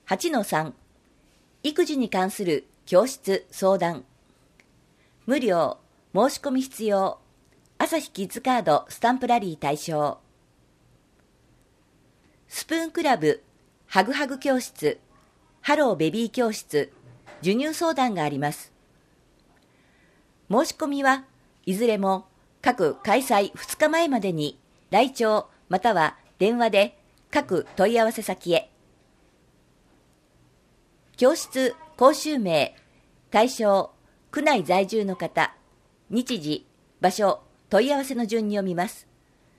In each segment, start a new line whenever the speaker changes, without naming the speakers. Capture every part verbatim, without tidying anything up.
はちのさん 育児に関する教室相談無料申し込み必要朝日キッズカードスタンプラリー対象スプーンクラブハグハグ教室ハローベビー教室授乳相談があります。申し込みはいずれも各開催ふつかまえまでに来庁または電話で各問い合わせ先へ。教室講習名対象区内在住の方日時場所問い合わせの順に読みます。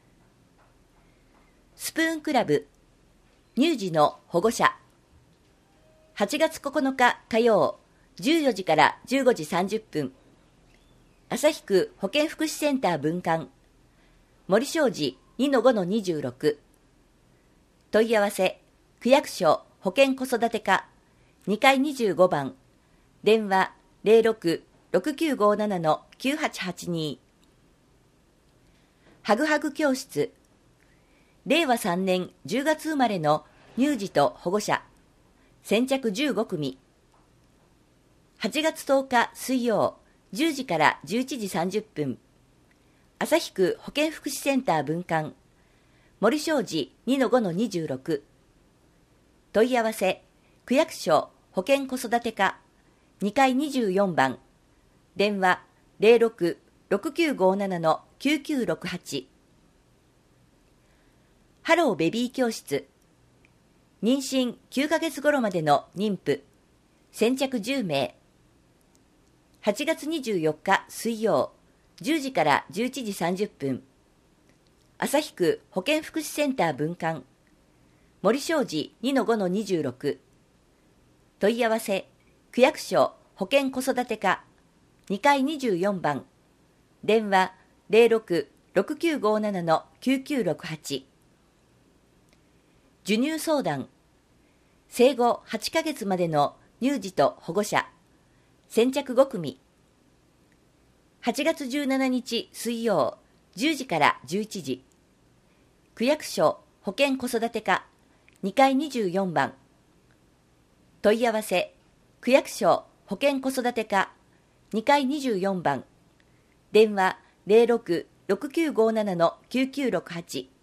スプーンクラブ乳児の保護者はちがつここのか火曜じゅうよじからじゅうごじさんじゅっぷん旭区保健福祉センター分館森正寺 にのごのにじゅうろく 問い合わせ区役所保健子育て課にかいにじゅうごばん電話 ゼロろく ろくきゅうごなな きゅうはちはちに ハグハグ教室れいわさんねんじゅうがつ生まれの乳児と保護者先着じゅうごくみはちがつとおか水曜じゅうじからじゅういちじさんじゅっぷん旭区保健福祉センター分館森正寺 にのごのにじゅうろく 問い合わせ区役所保健子育て課にかいにじゅうよんばん電話 ゼロろく ろくきゅうごなな きゅうきゅうろくはち ハローベビー教室妊娠きゅうかげつ頃までの妊婦先着じゅうめいはちがつにじゅうよっか水曜じゅうじからじゅういちじさんじゅっぷん旭区保健福祉センター分館森正寺 にのごのにじゅうろく 問い合わせ区役所保健子育て課にかいにじゅうよんばん電話 ゼロろく ろくきゅうごなな きゅうきゅうろくはち 授乳相談生後はちかげつまでの乳児と保護者先着ごくみはちがつじゅうしちにち水曜じゅうじからじゅういちじ区役所保健子育て課にかいにじゅうよんばん問い合わせ区役所保健子育て課にかいにじゅうよんばん電話 ゼロろく ろくきゅうごなな きゅうきゅうろくはち